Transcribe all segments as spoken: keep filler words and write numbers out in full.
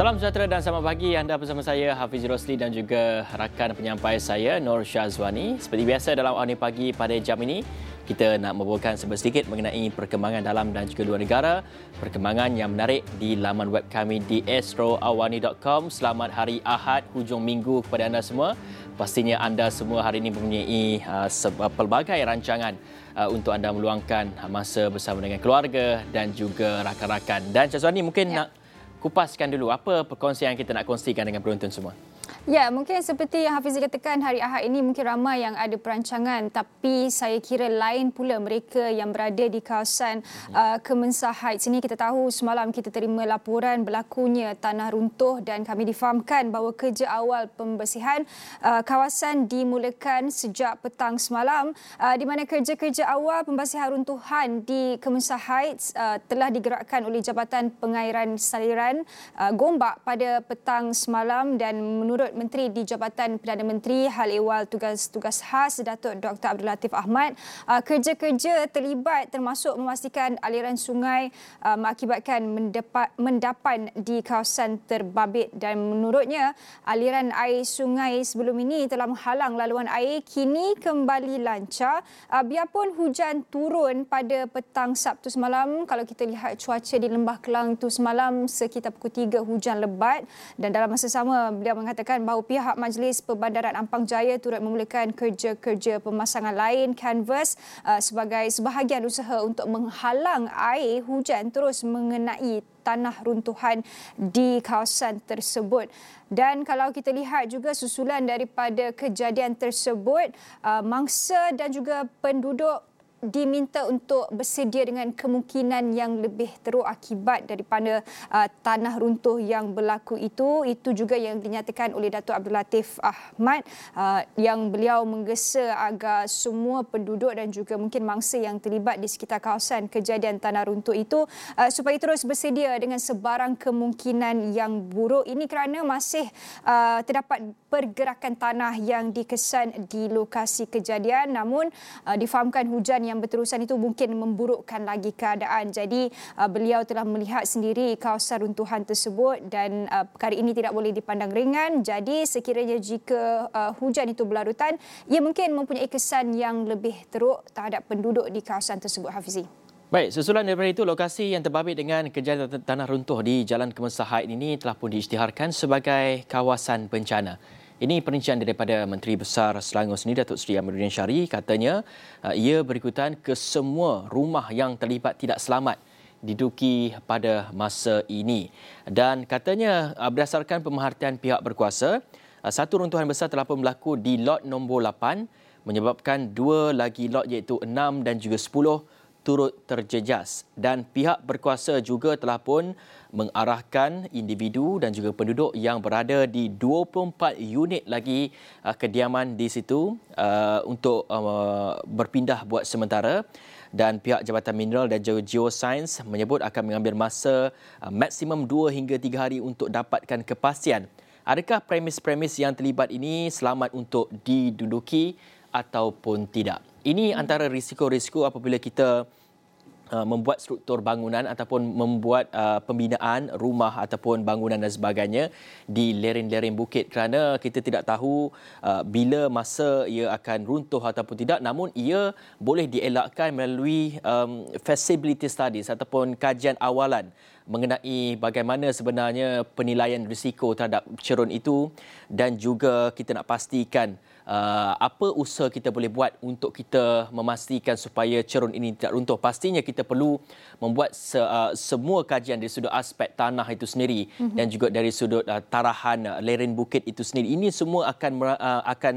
Salam sejahtera dan selamat pagi. Anda bersama saya Hafiz Rosli dan juga rakan penyampai saya Nur Syazwani. Seperti biasa dalam Awani Pagi pada jam ini, kita nak membawakan sedikit mengenai perkembangan dalam dan juga luar negara, perkembangan yang menarik di laman web kami di astro awani dot com. Selamat hari Ahad, hujung minggu kepada anda semua. Pastinya anda semua hari ini mempunyai uh, pelbagai rancangan uh, untuk anda meluangkan masa bersama dengan keluarga dan juga rakan-rakan. Dan Syazwani mungkin ya. nak kupaskan dulu apa perkongsian yang kita nak kongsikan dengan penonton semua. Ya, mungkin seperti yang Hafiz katakan, hari Ahad ini mungkin ramai yang ada perancangan, tapi saya kira lain pula mereka yang berada di kawasan uh, Kemensa Heights. Ini kita tahu semalam kita terima laporan berlakunya tanah runtuh dan kami difahamkan bahawa kerja awal pembersihan uh, kawasan dimulakan sejak petang semalam, uh, di mana kerja-kerja awal pembersihan runtuhan di Kemensa Heights uh, telah digerakkan oleh Jabatan Pengairan Saliran uh, Gombak pada petang semalam. Dan menurut Menteri di Jabatan Perdana Menteri Hal Ehwal Tugas-Tugas Khas Datuk Doktor Abdul Latif Ahmad, uh, kerja-kerja terlibat termasuk memastikan aliran sungai uh, mengakibatkan mendapat, mendapan di kawasan terbabit. Dan menurutnya, aliran air sungai sebelum ini telah menghalang laluan air kini kembali lancar. Uh, biarpun hujan turun pada petang Sabtu semalam, kalau kita lihat cuaca di Lembah Kelang itu semalam sekitar pukul tiga hujan lebat, dan dalam masa sama beliau mengatakan bahawa pihak Majlis Perbandaran Ampang Jaya turut memulakan kerja-kerja pemasangan lain kanvas uh, sebagai sebahagian usaha untuk menghalang air hujan terus mengenai tanah runtuhan di kawasan tersebut. Dan kalau kita lihat juga susulan daripada kejadian tersebut, uh, mangsa dan juga penduduk diminta untuk bersedia dengan kemungkinan yang lebih teruk akibat daripada uh, tanah runtuh yang berlaku itu. Itu juga yang dinyatakan oleh Datuk Abdul Latif Ahmad, uh, yang beliau menggesa agar semua penduduk dan juga mungkin mangsa yang terlibat di sekitar kawasan kejadian tanah runtuh itu uh, supaya terus bersedia dengan sebarang kemungkinan yang buruk. Ini kerana masih uh, terdapat pergerakan tanah yang dikesan di lokasi kejadian, namun uh, difahamkan hujan yang yang berterusan itu mungkin memburukkan lagi keadaan. Jadi uh, beliau telah melihat sendiri kawasan runtuhan tersebut dan uh, perkara ini tidak boleh dipandang ringan. Jadi sekiranya jika uh, hujan itu berlarutan, ia mungkin mempunyai kesan yang lebih teruk terhadap penduduk di kawasan tersebut, Hafizi. Baik, susulan daripada itu, lokasi yang terbabit dengan kejadian tanah runtuh di Jalan Kemensa Heights ini telah pun diisytiharkan sebagai kawasan bencana. Ini perincian daripada Menteri Besar Selangor sendiri, Datuk Seri Amiruddin Syari. Katanya uh, ia berikutan ke semua rumah yang terlibat tidak selamat diduduki pada masa ini. Dan katanya uh, berdasarkan pemerhatian pihak berkuasa, uh, satu runtuhan besar telah pun berlaku di lot nombor lapan menyebabkan dua lagi lot iaitu enam dan juga sepuluh turut terjejas. Dan pihak berkuasa juga telah pun mengarahkan individu dan juga penduduk yang berada di dua puluh empat unit lagi uh, kediaman di situ uh, untuk uh, berpindah buat sementara. Dan pihak Jabatan Mineral dan Geosains menyebut akan mengambil masa uh, maksimum dua hingga tiga hari untuk dapatkan kepastian adakah premis-premis yang terlibat ini selamat untuk diduduki ataupun tidak. Ini antara risiko-risiko apabila kita uh, membuat struktur bangunan ataupun membuat uh, pembinaan rumah ataupun bangunan dan sebagainya di lereng-lereng bukit, kerana kita tidak tahu uh, bila masa ia akan runtuh ataupun tidak. Namun ia boleh dielakkan melalui um, feasibility studies ataupun kajian awalan mengenai bagaimana sebenarnya penilaian risiko terhadap cerun itu, dan juga kita nak pastikan Uh, apa usaha kita boleh buat untuk kita memastikan supaya cerun ini tidak runtuh. Pastinya kita perlu membuat se, uh, semua kajian dari sudut aspek tanah itu sendiri mm-hmm. dan juga dari sudut uh, tarahan uh, lereng bukit itu sendiri. Ini semua akan uh, akan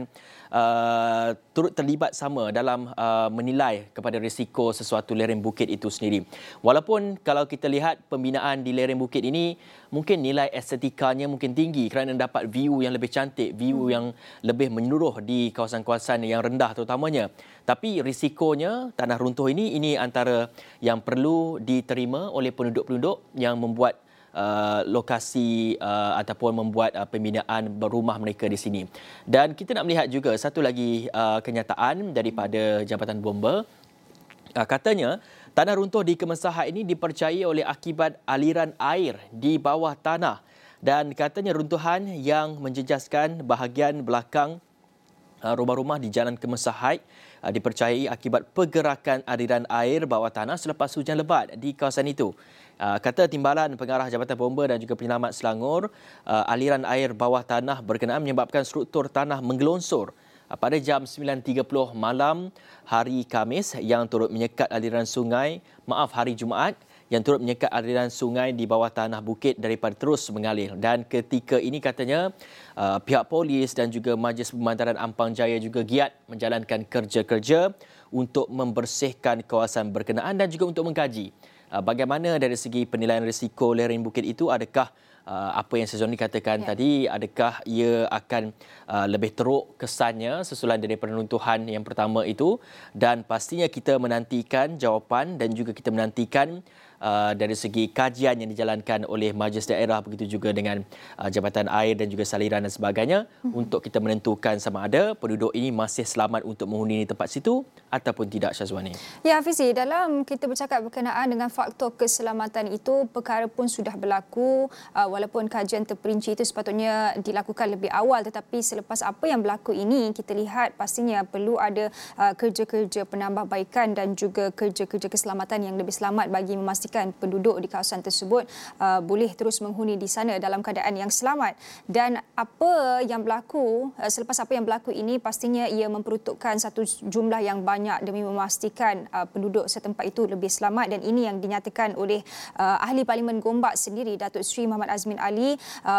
uh, turut terlibat sama dalam uh, menilai kepada risiko sesuatu lereng bukit itu sendiri. Walaupun kalau kita lihat pembinaan di lereng bukit ini, mungkin nilai estetikanya mungkin tinggi kerana dapat view yang lebih cantik, view hmm. yang lebih menyeluruh di kawasan-kawasan yang rendah terutamanya. Tapi risikonya tanah runtuh ini, ini antara yang perlu diterima oleh penduduk-penduduk yang membuat Uh, lokasi uh, ataupun membuat uh, pembinaan rumah mereka di sini. Dan kita nak melihat juga satu lagi uh, kenyataan daripada Jabatan Bomba. Uh, katanya tanah runtuh di Kemensa Heights ini dipercayai oleh akibat aliran air di bawah tanah Dan katanya runtuhan yang menjejaskan bahagian belakang rumah-rumah di Jalan Kemensahait dipercayai akibat pergerakan aliran air bawah tanah selepas hujan lebat di kawasan itu. Kata Timbalan Pengarah Jabatan Bomba dan juga Penyelamat Selangor, aliran air bawah tanah berkenaan menyebabkan struktur tanah menggelongsor pada jam sembilan tiga puluh malam hari Khamis yang turut menyekat aliran sungai, maaf hari Jumaat, yang turut menyekat aliran sungai di bawah tanah bukit daripada terus mengalir. Dan ketika ini katanya uh, pihak polis dan juga Majlis Pembantaran Ampang Jaya juga giat menjalankan kerja-kerja untuk membersihkan kawasan berkenaan dan juga untuk mengkaji uh, bagaimana dari segi penilaian risiko lereng bukit itu, adakah Uh, apa yang Syazwani katakan ya. tadi, adakah ia akan uh, lebih teruk kesannya sesuai daripada runtuhan yang pertama itu, dan pastinya kita menantikan jawapan dan juga kita menantikan uh, dari segi kajian yang dijalankan oleh Majlis Daerah, begitu juga dengan uh, Jabatan Air dan juga Saliran dan sebagainya hmm. untuk kita menentukan sama ada penduduk ini masih selamat untuk menghuni tempat situ ataupun tidak, Syazwani. Ya, Hafizi, dalam kita bercakap berkenaan dengan faktor keselamatan itu, perkara pun sudah berlaku. Uh, Walaupun kajian terperinci itu sepatutnya dilakukan lebih awal, tetapi selepas apa yang berlaku ini, kita lihat pastinya perlu ada uh, kerja-kerja penambahbaikan dan juga kerja-kerja keselamatan yang lebih selamat bagi memastikan penduduk di kawasan tersebut uh, boleh terus menghuni di sana dalam keadaan yang selamat. Dan apa yang berlaku, uh, selepas apa yang berlaku ini, pastinya ia memperuntukkan satu jumlah yang banyak demi memastikan uh, penduduk setempat itu lebih selamat, dan ini yang dinyatakan oleh uh, Ahli Parlimen Gombak sendiri, Datuk Seri Muhammad Azmin Ali,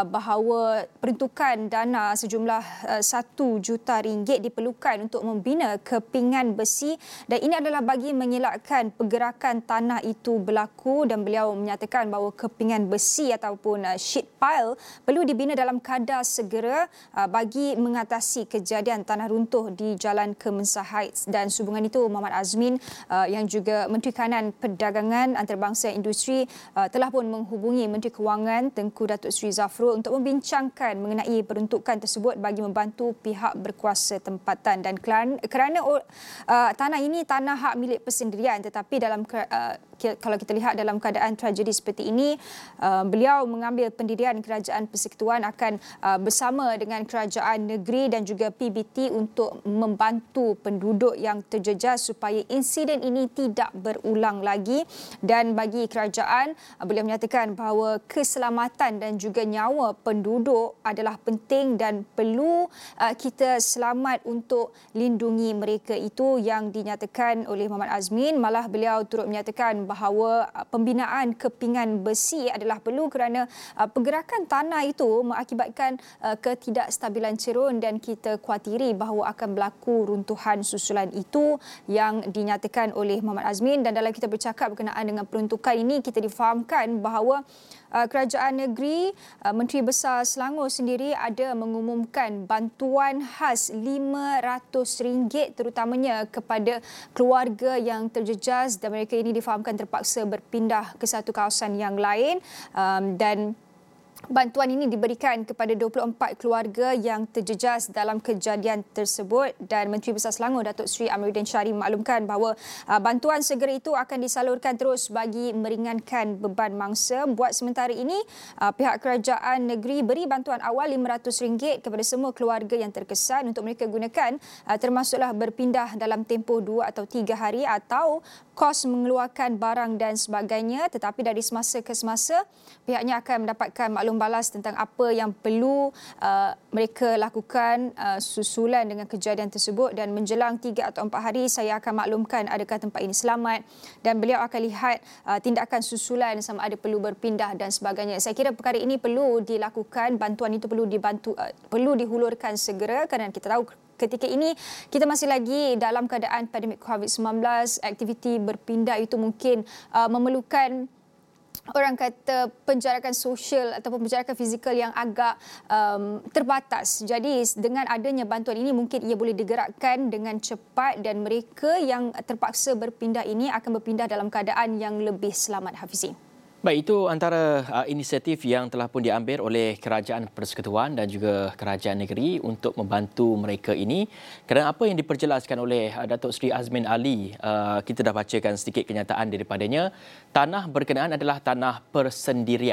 bahawa peruntukan dana sejumlah satu juta ringgit diperlukan untuk membina kepingan besi, dan ini adalah bagi mengelakkan pergerakan tanah itu berlaku. Dan beliau menyatakan bahawa kepingan besi ataupun sheet pile perlu dibina dalam kadar segera bagi mengatasi kejadian tanah runtuh di Jalan Kemensahait. Dan sehubungan itu, Muhammad Azmin yang juga Menteri Kanan Perdagangan Antarabangsa Industri telah pun menghubungi Menteri Kewangan Tengku Datuk Seri Zafrul untuk membincangkan mengenai peruntukan tersebut bagi membantu pihak berkuasa tempatan. Dan kerana, kerana uh, tanah ini tanah hak milik persendirian, tetapi dalam uh, kalau kita lihat dalam keadaan tragedi seperti ini, uh, beliau mengambil pendirian Kerajaan Persekutuan akan uh, bersama dengan Kerajaan Negeri dan juga P B T untuk membantu penduduk yang terjejas supaya insiden ini tidak berulang lagi. Dan bagi kerajaan, uh, beliau menyatakan bahawa keselamatan dan juga nyawa penduduk adalah penting dan perlu uh, kita selamat untuk lindungi mereka. Itu yang dinyatakan oleh Muhammad Azmin. Malah beliau turut menyatakan bahawa pembinaan kepingan besi adalah perlu kerana uh, pergerakan tanah itu mengakibatkan uh, ketidakstabilan cerun, dan kita khawatiri bahawa akan berlaku runtuhan susulan itu yang dinyatakan oleh Muhammad Azmin. Dan dalam kita bercakap berkenaan dengan peruntukan ini, kita difahamkan bahawa uh, Kerajaan Negeri, uh, Menteri Besar Selangor sendiri ada mengumumkan bantuan khas lima ratus ringgit terutamanya kepada keluarga yang terjejas, dan mereka ini difahamkan terpaksa berpindah ke satu kawasan yang lain, um, dan bantuan ini diberikan kepada dua puluh empat keluarga yang terjejas dalam kejadian tersebut. Dan Menteri Besar Selangor Datuk Seri Amiruddin Syari memaklumkan bahawa uh, bantuan segera itu akan disalurkan terus bagi meringankan beban mangsa. Buat sementara ini, uh, pihak kerajaan negeri beri bantuan awal lima ratus ringgit kepada semua keluarga yang terkesan untuk mereka gunakan, uh, termasuklah berpindah dalam tempoh dua atau tiga hari atau kos mengeluarkan barang dan sebagainya. Tetapi dari semasa ke semasa, pihaknya akan mendapatkan maklum balas tentang apa yang perlu uh, mereka lakukan uh, susulan dengan kejadian tersebut. Dan menjelang tiga atau empat hari, saya akan maklumkan adakah tempat ini selamat, dan beliau akan lihat uh, tindakan susulan sama ada perlu berpindah dan sebagainya. Saya kira perkara ini perlu dilakukan, bantuan itu perlu dibantu, uh, perlu dihulurkan segera, kerana kita tahu ketika ini kita masih lagi dalam keadaan pandemik covid sembilan belas. Aktiviti berpindah itu mungkin uh, memerlukan, orang kata, penjarakan sosial ataupun penjarakan fizikal yang agak um, terbatas. Jadi dengan adanya bantuan ini, mungkin ia boleh digerakkan dengan cepat, dan mereka yang terpaksa berpindah ini akan berpindah dalam keadaan yang lebih selamat, Hafizi. Baik, itu antara uh, inisiatif yang telah pun diambil oleh Kerajaan Persekutuan dan juga Kerajaan Negeri untuk membantu mereka ini. Kerana apa yang diperjelaskan oleh uh, Datuk Seri Azmin Ali, uh, kita dah bacakan sedikit kenyataan daripadanya. Tanah berkenaan adalah tanah persendirian.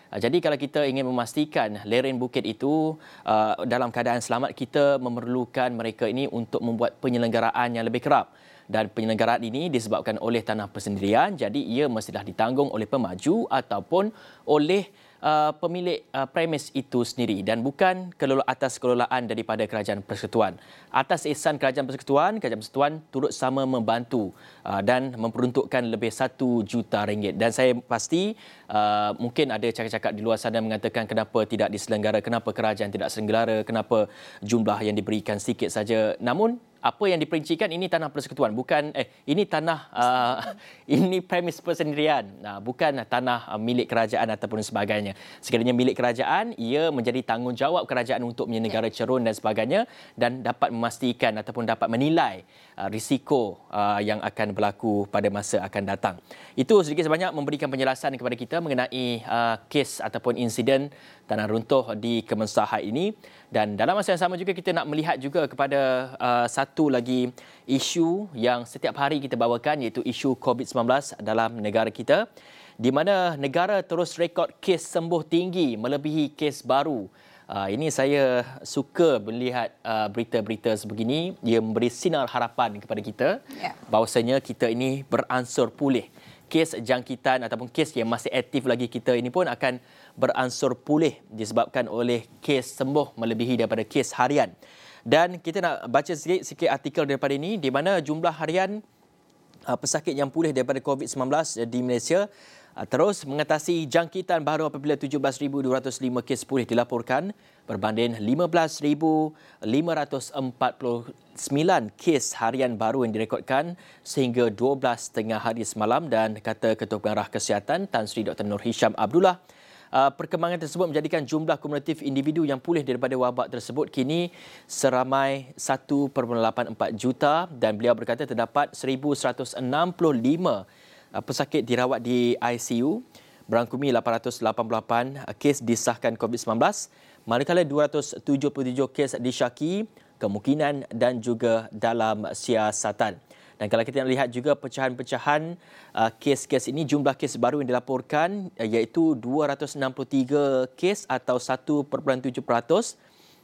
Jadi kalau kita ingin memastikan lereng bukit itu uh, dalam keadaan selamat, kita memerlukan mereka ini untuk membuat penyelenggaraan yang lebih kerap. Dan penyelenggaraan ini disebabkan oleh tanah persendirian, jadi ia mestilah ditanggung oleh pemaju ataupun oleh uh, pemilik uh, premis itu sendiri dan bukan kelola atas kelolaan daripada Kerajaan Persekutuan. Atas ihsan Kerajaan Persekutuan, Kerajaan Persekutuan turut sama membantu uh, dan memperuntukkan lebih satu juta ringgit. Dan saya pasti uh, mungkin ada cakap-cakap di luar sana mengatakan kenapa tidak diselenggara, kenapa kerajaan tidak selenggara, kenapa jumlah yang diberikan sedikit saja. Namun apa yang diperincikan ini tanah persekutuan, bukan eh ini tanah uh, ini premis persendirian, uh, bukan tanah uh, milik kerajaan ataupun sebagainya. Sekiranya milik kerajaan, ia menjadi tanggungjawab kerajaan untuk menyenegara cerun dan sebagainya dan dapat memastikan ataupun dapat menilai uh, risiko uh, yang akan berlaku pada masa akan datang. Itu sedikit sebanyak memberikan penjelasan kepada kita mengenai uh, kes ataupun insiden tanah runtuh di Kemensahat ini. Dan dalam masa yang sama juga kita nak melihat juga kepada uh, satu lagi isu yang setiap hari kita bawakan, iaitu isu covid sembilan belas dalam negara kita, di mana negara terus rekod kes sembuh tinggi melebihi kes baru. Uh, ini saya suka melihat uh, berita-berita sebegini. Ia memberi sinar harapan kepada kita yeah. bahawasanya kita ini beransur pulih. Kes jangkitan ataupun kes yang masih aktif lagi kita ini pun akan beransur pulih disebabkan oleh kes sembuh melebihi daripada kes harian. Dan kita nak baca sikit-sikit artikel daripada ini di mana jumlah harian uh, pesakit yang pulih daripada covid sembilan belas di Malaysia uh, terus mengatasi jangkitan baru apabila tujuh belas ribu dua ratus lima kes pulih dilaporkan berbanding lima belas ribu lima ratus empat puluh sembilan kes harian baru yang direkodkan sehingga dua belas tengah hari semalam. Dan kata Ketua Pengarah Kesihatan Tan Sri Doktor Nur Hisham Abdullah, Uh, perkembangan tersebut menjadikan jumlah kumulatif individu yang pulih daripada wabak tersebut kini seramai satu perpuluhan lapan empat juta dan beliau berkata terdapat seribu seratus enam puluh lima uh, pesakit dirawat di I C U, berangkumi lapan ratus lapan puluh lapan kes disahkan covid sembilan belas, manakala dua ratus tujuh puluh tujuh kes disyaki kemungkinan dan juga dalam siasatan. Dan kalau kita nak lihat juga pecahan-pecahan uh, kes-kes ini, jumlah kes baru yang dilaporkan uh, iaitu dua ratus enam puluh tiga kes atau satu perpuluhan tujuh peratus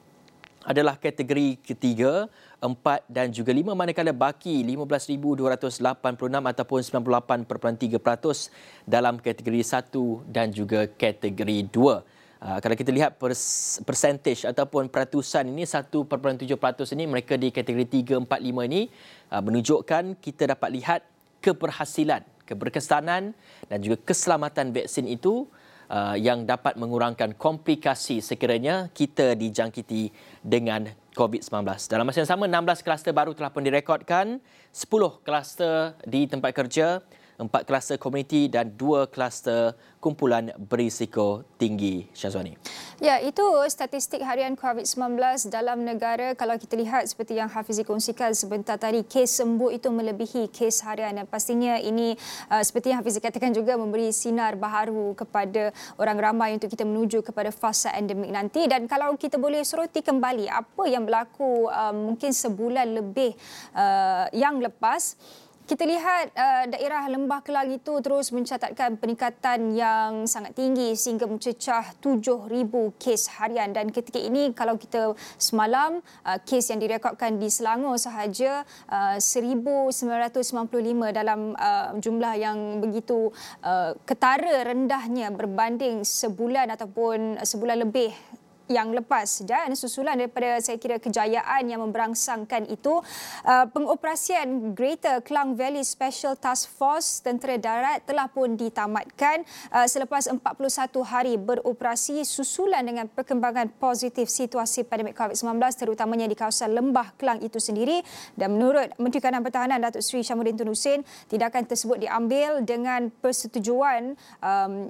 adalah kategori ketiga, empat dan juga lima, manakala baki lima belas ribu dua ratus lapan puluh enam ataupun sembilan puluh lapan perpuluhan tiga peratus dalam kategori satu dan juga kategori dua. Uh, kalau kita lihat pers- persentage ataupun peratusan ini, satu perpuluhan tujuh peratus ini mereka di kategori tiga, empat, lima ini uh, menunjukkan kita dapat lihat keberhasilan, keberkesanan dan juga keselamatan vaksin itu uh, yang dapat mengurangkan komplikasi sekiranya kita dijangkiti dengan covid sembilan belas. Dalam masa yang sama, enam belas kluster baru telah pun direkodkan, sepuluh kluster di tempat kerja, empat kluster komuniti dan dua kluster kumpulan berisiko tinggi. Syazwani. Ya, itu statistik harian covid sembilan belas dalam negara. Kalau kita lihat seperti yang Hafizi kongsikan sebentar tadi, kes sembuh itu melebihi kes harian dan pastinya ini uh, seperti yang Hafizi katakan juga memberi sinar baharu kepada orang ramai untuk kita menuju kepada fasa endemik nanti. Dan kalau kita boleh soroti kembali apa yang berlaku uh, mungkin sebulan lebih uh, yang lepas, kita lihat uh, daerah Lembah Kelang itu terus mencatatkan peningkatan yang sangat tinggi sehingga mencecah tujuh ribu kes harian. Dan ketika ini kalau kita semalam, uh, kes yang direkodkan di Selangor sahaja uh, seribu sembilan ratus sembilan puluh lima dalam uh, jumlah yang begitu uh, ketara rendahnya berbanding sebulan ataupun sebulan lebih yang lepas. Dan susulan daripada saya kira kejayaan yang memberangsangkan itu, uh, pengoperasian Greater Klang Valley Special Task Force Tentera Darat telah pun ditamatkan uh, selepas empat puluh satu hari beroperasi susulan dengan perkembangan positif situasi pandemik covid sembilan belas terutamanya di kawasan Lembah Kelang itu sendiri. Dan menurut Menteri Kanan Pertahanan Datuk Seri Syamsuddin Tun Hussein, tindakan tersebut diambil dengan persetujuan um,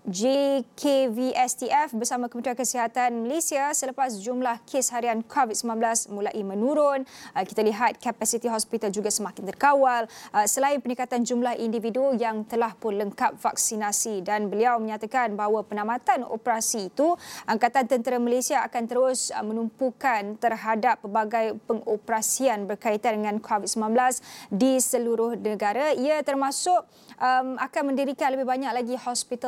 J K V S T F bersama Kementerian Kesihatan Malaysia selepas jumlah kes harian covid sembilan belas mulai menurun. Kita lihat kapasiti hospital juga semakin terkawal selain peningkatan jumlah individu yang telah pun lengkap vaksinasi. Dan beliau menyatakan bahawa penamatan operasi itu, Angkatan Tentera Malaysia akan terus menumpukan terhadap pelbagai pengoperasian berkaitan dengan covid sembilan belas di seluruh negara. Ia termasuk um, akan mendirikan lebih banyak lagi hospital medan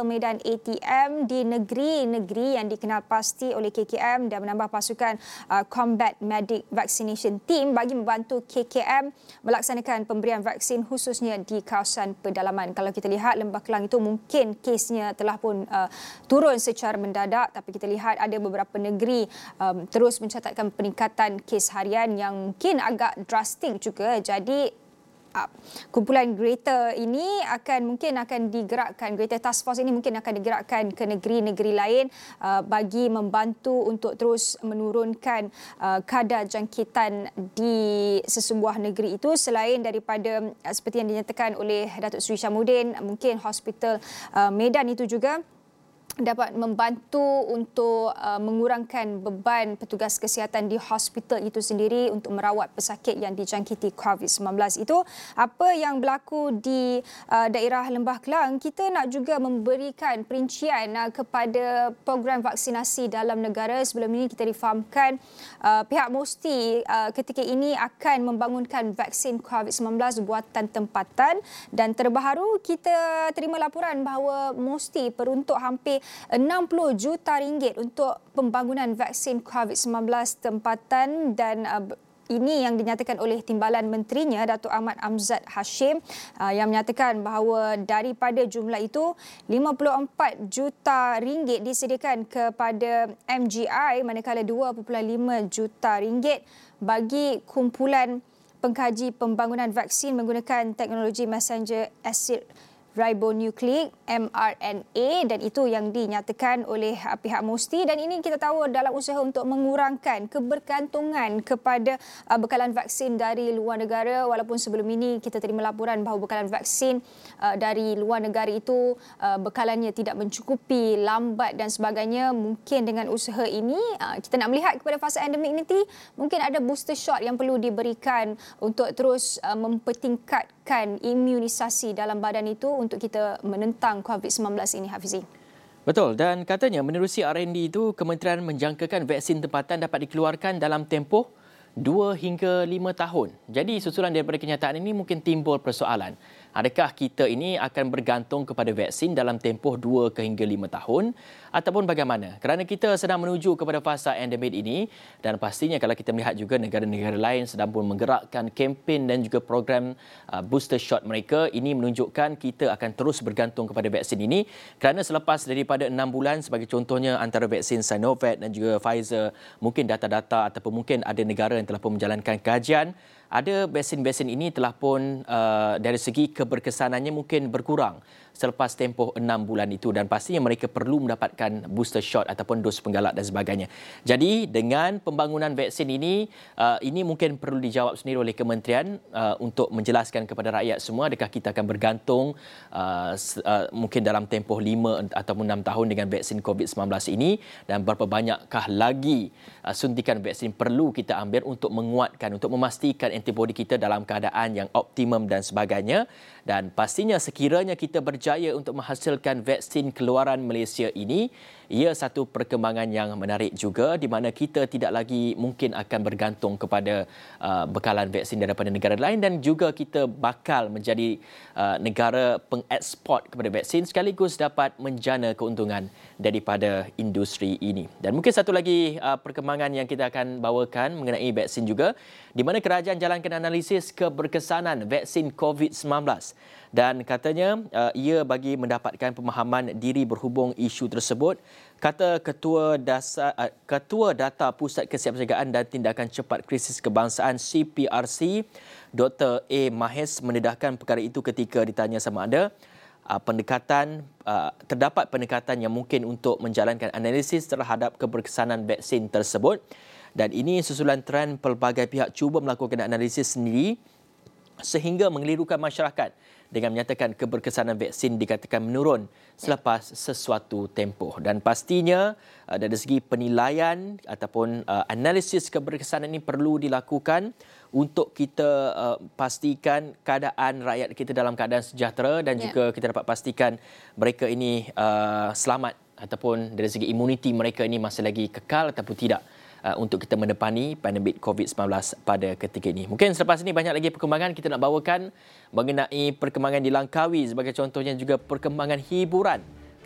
A T M di negeri-negeri yang dikenal pasti oleh K K M dan menambah pasukan uh, Combat Medic Vaccination Team bagi membantu K K M melaksanakan pemberian vaksin khususnya di kawasan pedalaman. Kalau kita lihat Lembah Kelang itu mungkin kesnya telah pun uh, turun secara mendadak, tapi kita lihat ada beberapa negeri um, terus mencatatkan peningkatan kes harian yang mungkin agak drastik juga. Jadi kumpulan Greater ini akan mungkin akan digerakkan, Greater Task Force ini mungkin akan digerakkan ke negeri-negeri lain uh, bagi membantu untuk terus menurunkan uh, kadar jangkitan di sesebuah negeri itu, selain daripada uh, seperti yang dinyatakan oleh Datuk Seri Syamuddin, mungkin Hospital uh, Medan itu juga dapat membantu untuk uh, mengurangkan beban petugas kesihatan di hospital itu sendiri untuk merawat pesakit yang dijangkiti COVID sembilan belas itu. Apa yang berlaku di uh, daerah Lembah Kelang, kita nak juga memberikan perincian uh, kepada program vaksinasi dalam negara. Sebelum ini kita difahamkan uh, pihak MOSTI uh, ketika ini akan membangunkan vaksin COVID sembilan belas buatan tempatan, dan terbaru kita terima laporan bahawa MOSTI peruntuk hampir enam puluh juta ringgit untuk pembangunan vaksin COVID sembilan belas tempatan, dan uh, ini yang dinyatakan oleh Timbalan Menterinya Datuk Ahmad Amzad Hashim uh, yang menyatakan bahawa daripada jumlah itu lima puluh empat juta ringgit disediakan kepada M G I, manakala dua perpuluhan lima juta ringgit bagi kumpulan pengkaji pembangunan vaksin menggunakan teknologi messenger acid ribonucleic M R N A, dan itu yang dinyatakan oleh pihak MOSTI. Dan ini kita tahu dalam usaha untuk mengurangkan kebergantungan kepada uh, bekalan vaksin dari luar negara, walaupun sebelum ini kita terima laporan bahawa bekalan vaksin uh, dari luar negara itu uh, bekalannya tidak mencukupi, lambat dan sebagainya. Mungkin dengan usaha ini uh, kita nak melihat kepada fasa endemik nanti, mungkin ada booster shot yang perlu diberikan untuk terus uh, mempertingkatkan imunisasi dalam badan itu untuk kita menentang COVID sembilan belas ini, Hafizi. Betul, dan katanya menerusi R and D itu, kementerian menjangkakan vaksin tempatan dapat dikeluarkan dalam tempoh dua hingga lima tahun. Jadi susulan daripada kenyataan ini mungkin timbul persoalan. Adakah kita ini akan bergantung kepada vaksin dalam tempoh dua hingga lima tahun ataupun bagaimana? Kerana kita sedang menuju kepada fasa endemik ini, dan pastinya kalau kita melihat juga negara-negara lain sedang pun menggerakkan kempen dan juga program uh, booster shot mereka, ini menunjukkan kita akan terus bergantung kepada vaksin ini, kerana selepas daripada enam bulan sebagai contohnya antara vaksin Sinovac dan juga Pfizer, mungkin data-data ataupun mungkin ada negara yang telah pun menjalankan kajian, ada vaksin-vaksin ini telah pun uh, dari segi keberkesanannya mungkin berkurang selepas tempoh enam bulan itu, dan pastinya mereka perlu mendapatkan booster shot ataupun dos penggalak dan sebagainya. Jadi dengan pembangunan vaksin ini, uh, ini mungkin perlu dijawab sendiri oleh kementerian uh, untuk menjelaskan kepada rakyat semua, adakah kita akan bergantung uh, uh, mungkin dalam tempoh lima ataupun enam tahun dengan vaksin COVID sembilan belas ini, dan berapa banyakkah lagi uh, suntikan vaksin perlu kita ambil untuk menguatkan, untuk memastikan antibodi kita dalam keadaan yang optimum dan sebagainya. Dan pastinya sekiranya kita berjaya untuk menghasilkan vaksin keluaran Malaysia ini, ia satu perkembangan yang menarik juga, di mana kita tidak lagi mungkin akan bergantung kepada uh, bekalan vaksin daripada negara lain, dan juga kita bakal menjadi uh, negara pengeksport kepada vaksin, sekaligus dapat menjana keuntungan daripada industri ini. Dan mungkin satu lagi uh, perkembangan yang kita akan bawakan mengenai vaksin juga, di mana kerajaan jalankan analisis keberkesanan vaksin COVID sembilan belas. Dan katanya uh, ia bagi mendapatkan pemahaman diri berhubung isu tersebut. Kata Ketua Dasar, uh, Ketua Data Pusat Kesiapsiagaan dan Tindakan Cepat Krisis Kebangsaan C P R C, Doktor A. Mahes mendedahkan perkara itu ketika ditanya sama ada uh, pendekatan uh, terdapat pendekatan yang mungkin untuk menjalankan analisis terhadap keberkesanan vaksin tersebut. Dan ini susulan trend pelbagai pihak cuba melakukan analisis sendiri sehingga mengelirukan masyarakat dengan menyatakan keberkesanan vaksin dikatakan menurun selepas sesuatu tempoh. Dan pastinya dari segi penilaian ataupun uh, analisis keberkesanan ini perlu dilakukan untuk kita uh, pastikan keadaan rakyat kita dalam keadaan sejahtera, dan yeah. juga kita dapat pastikan mereka ini uh, selamat ataupun dari segi imuniti mereka ini masih lagi kekal ataupun tidak Uh, untuk kita menepani pandemik COVID sembilan belas pada ketika ini. Mungkin selepas ini banyak lagi perkembangan kita nak bawakan mengenai perkembangan di Langkawi sebagai contohnya, juga perkembangan hiburan.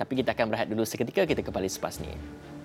Tapi kita akan berehat dulu seketika, kita kembali selepas ni.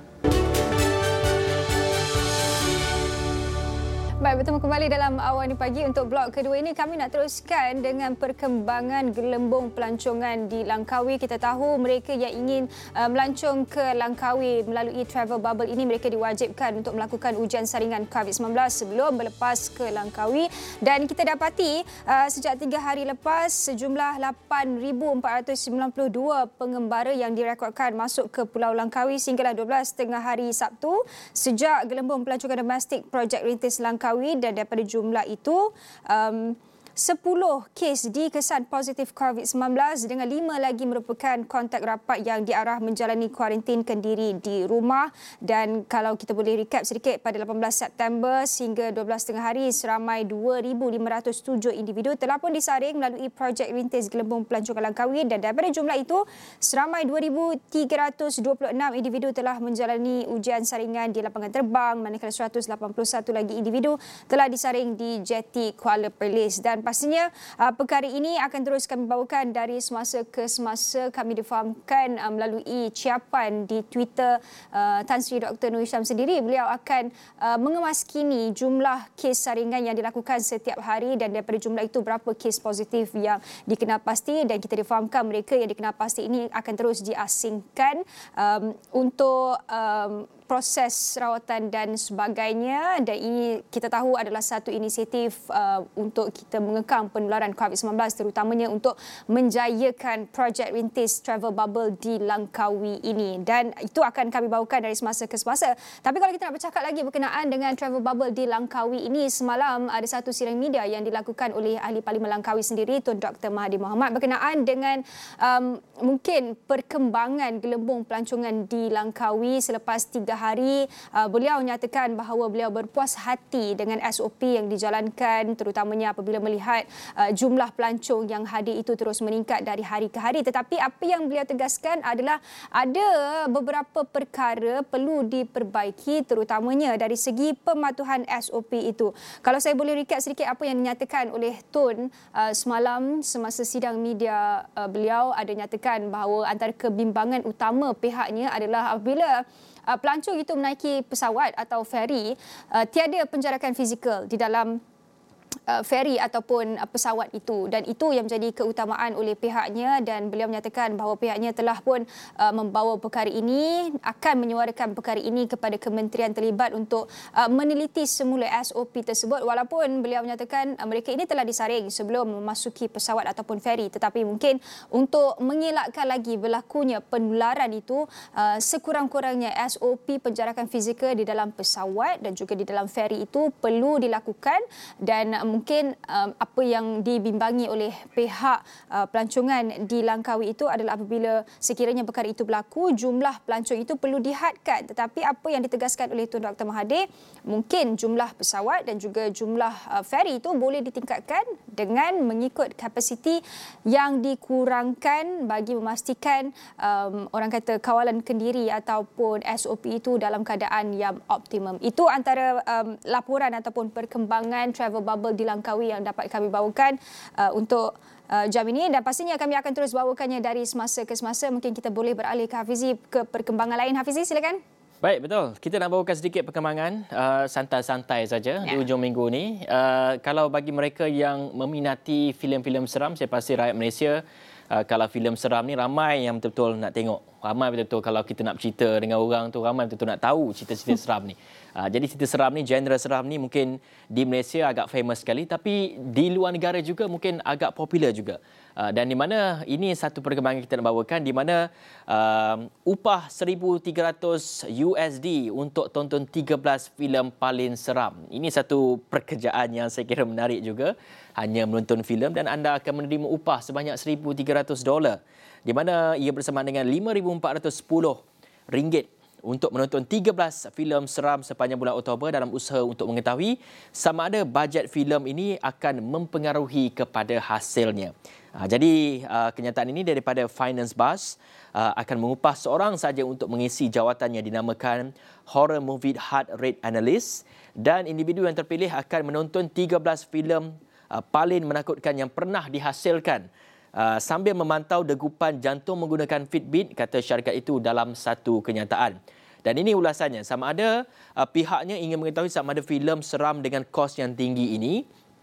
Baik, bertemu kembali dalam Awal Ni Pagi. Untuk blok kedua ini, kami nak teruskan dengan perkembangan gelembung pelancongan di Langkawi. Kita tahu mereka yang ingin uh, melancong ke Langkawi melalui travel bubble ini, mereka diwajibkan untuk melakukan ujian saringan COVID sembilan belas sebelum berlepas ke Langkawi. Dan kita dapati uh, sejak tiga hari lepas, sejumlah lapan ribu empat ratus sembilan puluh dua pengembara yang direkodkan masuk ke Pulau Langkawi sehinggalah dua belas tengah hari Sabtu sejak gelembung pelancongan domestik Projek Rintis Langkawi. Dan daripada jumlah itu, um, sepuluh kes dikesan positif COVID sembilan belas dengan lima lagi merupakan kontak rapat yang diarah menjalani kuarantin kendiri di rumah. Dan kalau kita boleh recap sedikit, pada lapan belas September sehingga dua belas tengah hari, seramai dua ribu lima ratus tujuh individu telah pun disaring melalui Projek Rintis Gelembung Pelancongan Langkawi. Dan daripada jumlah itu, seramai dua ribu tiga ratus dua puluh enam individu telah menjalani ujian saringan di lapangan terbang, manakala seratus lapan puluh satu lagi individu telah disaring di Jetty Kuala Perlis. Dan pastinya uh, perkara ini akan terus kami bawakan dari semasa ke semasa. Kami difahamkan uh, melalui ciapan di Twitter uh, Tan Sri Doktor Nur Hisham sendiri. Beliau akan uh, mengemaskini jumlah kes saringan yang dilakukan setiap hari dan daripada jumlah itu berapa kes positif yang dikenal pasti. Dan kita difahamkan mereka yang dikenal pasti ini akan terus diasingkan um, untuk um, proses rawatan dan sebagainya. Dan ini kita tahu adalah satu inisiatif uh, untuk kita mengekang penularan COVID sembilan belas, terutamanya untuk menjayakan Projek Rintis Travel Bubble di Langkawi ini. Dan itu akan kami bawakan dari semasa ke semasa. Tapi kalau kita nak bercakap lagi berkenaan dengan Travel Bubble di Langkawi ini, semalam ada satu sidang media yang dilakukan oleh Ahli Parlimen Langkawi sendiri, Tun Doktor Mahathir Mohamad, berkenaan dengan um, mungkin perkembangan gelembung pelancongan di Langkawi selepas tiga hari. Uh, beliau nyatakan bahawa beliau berpuas hati dengan S O P yang dijalankan, terutamanya apabila melihat uh, jumlah pelancong yang hadir itu terus meningkat dari hari ke hari. Tetapi apa yang beliau tegaskan adalah ada beberapa perkara perlu diperbaiki, terutamanya dari segi pematuhan S O P itu. Kalau saya boleh recap sedikit apa yang dinyatakan oleh Tun uh, semalam semasa sidang media uh, beliau, ada nyatakan bahawa antara kebimbangan utama pihaknya adalah apabila Uh, pelancong itu menaiki pesawat atau feri, uh, tiada penjarakan fizikal di dalam Uh, feri ataupun uh, pesawat itu, dan itu yang menjadi keutamaan oleh pihaknya. Dan beliau menyatakan bahawa pihaknya telah pun uh, membawa perkara ini, akan menyuarakan perkara ini kepada kementerian terlibat untuk uh, meneliti semula S O P tersebut. Walaupun beliau menyatakan uh, mereka ini telah disaring sebelum memasuki pesawat ataupun feri, tetapi mungkin untuk mengelakkan lagi berlakunya penularan itu, uh, sekurang-kurangnya S O P penjarakan fizikal di dalam pesawat dan juga di dalam feri itu perlu dilakukan. Dan uh, mungkin um, apa yang dibimbangi oleh pihak uh, pelancongan di Langkawi itu adalah apabila sekiranya perkara itu berlaku, jumlah pelancong itu perlu dihadkan. Tetapi apa yang ditegaskan oleh Tun Doktor Mahathir, mungkin jumlah pesawat dan juga jumlah uh, feri itu boleh ditingkatkan dengan mengikut kapasiti yang dikurangkan bagi memastikan um, orang kata kawalan kendiri ataupun S O P itu dalam keadaan yang optimum. Itu antara um, laporan ataupun perkembangan travel bubble di Langkawi yang dapat kami bawakan uh, untuk uh, jam ini, dan pastinya kami akan terus bawakannya dari semasa ke semasa. Mungkin kita boleh beralih ke Hafizi ke perkembangan lain. Hafizi, silakan. Baik, betul. Kita nak bawakan sedikit perkembangan uh, santai-santai saja ya. Di hujung minggu ni. Uh, kalau bagi mereka yang meminati filem-filem seram, saya pasti rakyat Malaysia, uh, kalau filem seram ni ramai yang betul-betul nak tengok. Ramai betul-betul kalau kita nak bercerita dengan orang tu, ramai betul-betul nak tahu cerita-cerita seram ni. Uh, jadi cerita seram ni, genre seram ni mungkin di Malaysia agak famous sekali, tapi di luar negara juga mungkin agak popular juga. Uh, dan di mana ini satu perkembangan kita nak bawakan, di mana uh, upah seribu tiga ratus U S D untuk tonton tiga belas filem paling seram. Ini satu pekerjaan yang saya kira menarik juga. Hanya menonton filem dan anda akan menerima upah sebanyak seribu tiga ratus dolar. Di mana ia bersama dengan lima ribu empat ratus sepuluh ringgit untuk menonton tiga belas filem seram sepanjang bulan Oktober, dalam usaha untuk mengetahui sama ada bajet filem ini akan mempengaruhi kepada hasilnya. Jadi kenyataan ini daripada Finance Buzz akan mengupah seorang saja untuk mengisi jawatan yang dinamakan Horror Movie Heart Rate Analyst, dan individu yang terpilih akan menonton tiga belas filem paling menakutkan yang pernah dihasilkan uh, sambil memantau degupan jantung menggunakan Fitbit, kata syarikat itu dalam satu kenyataan. Dan ini ulasannya, sama ada uh, pihaknya ingin mengetahui sama ada filem seram dengan kos yang tinggi ini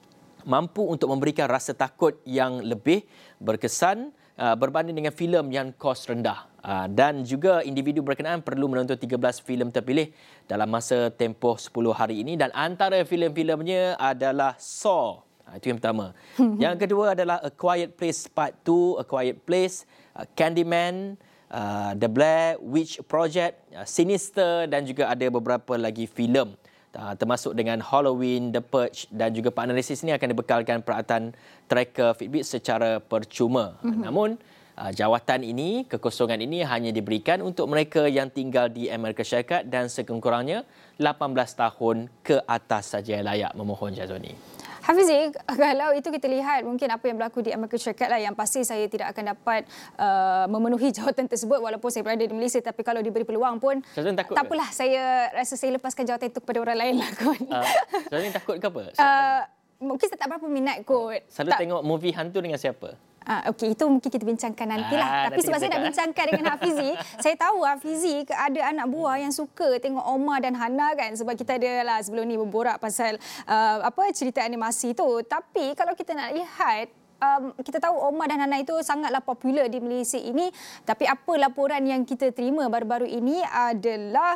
mampu untuk memberikan rasa takut yang lebih berkesan uh, berbanding dengan filem yang kos rendah. Uh, dan juga individu berkenaan perlu menonton tiga belas filem terpilih dalam masa tempoh sepuluh hari ini, dan antara filem-filemnya adalah Saw. Uh, itu yang pertama. Yang kedua adalah A Quiet Place Part dua, A Quiet Place, uh, Candyman, uh, The Blair Witch Project, uh, Sinister, dan juga ada beberapa lagi filem. Uh, termasuk dengan Halloween, The Purge, dan juga penganalisis ini akan dibekalkan peralatan tracker Fitbit secara percuma. Mm-hmm. Namun, uh, jawatan ini, kekosongan ini hanya diberikan untuk mereka yang tinggal di Amerika Syarikat dan sekurang-kurangnya lapan belas tahun ke atas saja yang layak memohon, Jazoni. Hafizi, kalau itu kita lihat mungkin apa yang berlaku di Amerika Syarikat lah, yang pasti saya tidak akan dapat uh, memenuhi jawatan tersebut walaupun saya berada di Malaysia, tapi kalau diberi peluang pun tak apalah, saya rasa saya lepaskan jawatan itu kepada orang lain lah kot. Uh, Jazoni takut ke apa? Uh, mungkin saya tak berapa minat kot. Selalu tak. Tengok movie hantu dengan siapa? Ah, Okey, itu mungkin kita bincangkan nantilah. Ah, Tapi nanti sebab saya nak bincangkan dengan Hafizi, saya tahu Hafizi ada anak buah yang suka tengok Omar dan Hana kan, sebab kita ada lah sebelum ni berborak pasal uh, apa cerita animasi tu. Tapi kalau kita nak lihat, Um, kita tahu Omar dan Hana itu sangatlah popular di Malaysia ini, tapi apa laporan yang kita terima baru-baru ini adalah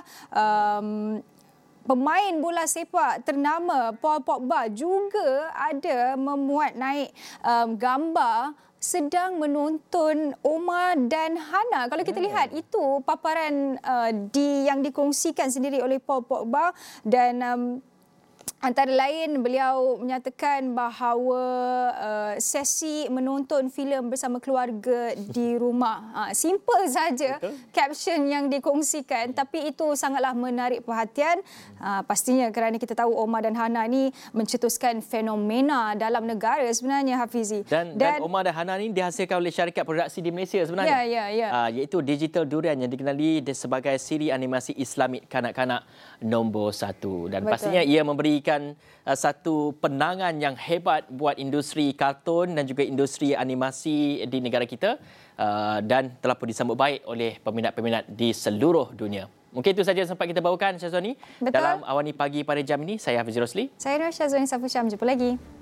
um, pemain bola sepak ternama Paul Pogba juga ada memuat naik um, gambar sedang menonton Omar dan Hana. Kalau kita lihat, itu paparan uh, di yang dikongsikan sendiri oleh Paul Pogba, dan um, antara lain beliau menyatakan bahawa uh, sesi menonton filem bersama keluarga di rumah. Uh, simple saja caption yang dikongsikan, tapi itu sangatlah menarik perhatian. Uh, pastinya kerana kita tahu Omar dan Hana ni mencetuskan fenomena dalam negara sebenarnya, Hafizi. Dan, dan, dan Omar dan Hana ni dihasilkan oleh syarikat produksi di Malaysia sebenarnya. Ya, ya, ya. Uh, iaitu Digital Durian yang dikenali sebagai siri animasi Islamik kanak-kanak nombor satu. Dan Betul. pastinya ia memberi satu penangan yang hebat buat industri kartun dan juga industri animasi di negara kita, dan telah pun disambut baik oleh peminat-peminat di seluruh dunia. Mungkin itu sahaja sempat kita bawakan, Syazwani, dalam Awani Pagi pada jam ini. Saya Hafiz Rosli. Saya Nur Syazwani Safusyam. Jumpa lagi.